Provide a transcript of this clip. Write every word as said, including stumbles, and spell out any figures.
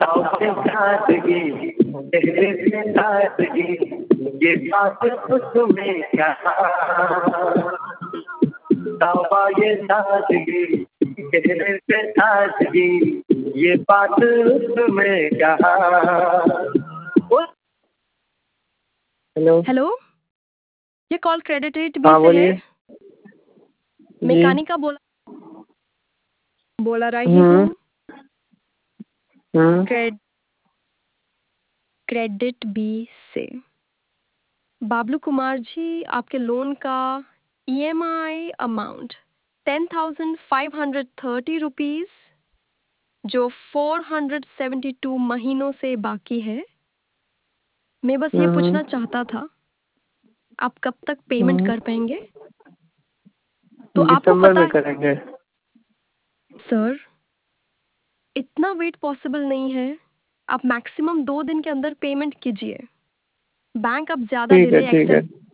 दावे सादगी चेहरे पे सादगी ये बात उसमें क्या दावा ये सादगी चेहरे पे सादगी ये बात उसमें क्या। हेलो हेलो, ये कॉल क्रेडिट बी हाँ से है। बोलिए जी। मैकेनिका बोला बोला रही हूँ। Hmm hmm cred CreditBee से। बाबलू कुमार जी, आपके लोन का EMI amount ten thousand five hundred thirty rupees जो फोर हंड्रेड सेवेंटी टू महीनों से बाकी है। मैं बस ये हम्म पूछना चाहता था, आप कब तक पेमेंट हम्म कर पाएंगे? तो आपको दिसंबर पता में है करेंगे। सर, इतना वेट पॉसिबल नहीं है। आप मैक्सिमम दो दिन के अंदर पेमेंट कीजिए। बैंक अब ज्यादा ठीक है डिले ठीक एक्सेप्ट है